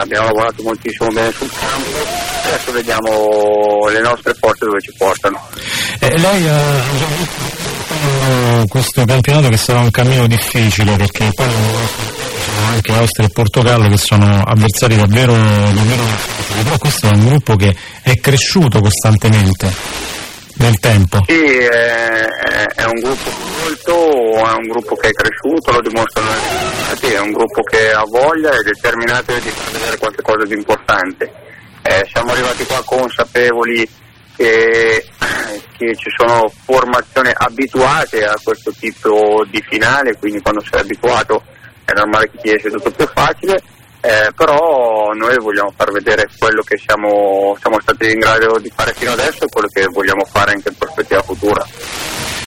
abbiamo lavorato moltissimo bene sul campo, adesso vediamo le nostre forze dove ci portano. Lei ha questo campionato che sarà un cammino difficile, perché poi anche Austria e Portogallo che sono avversari davvero difficili, però questo è un gruppo che è cresciuto costantemente nel tempo. Sì, è un gruppo molto, è un gruppo che è cresciuto, lo dimostrano i risultati, è un gruppo che ha voglia e determinato di far vedere qualcosa di importante. Siamo arrivati qua consapevoli che ci sono formazioni abituate a questo tipo di finale, quindi quando sei abituato è normale che ti esce tutto più facile, però noi vogliamo far vedere quello che siamo stati in grado di fare fino adesso e quello che vogliamo fare anche in prospettiva futura.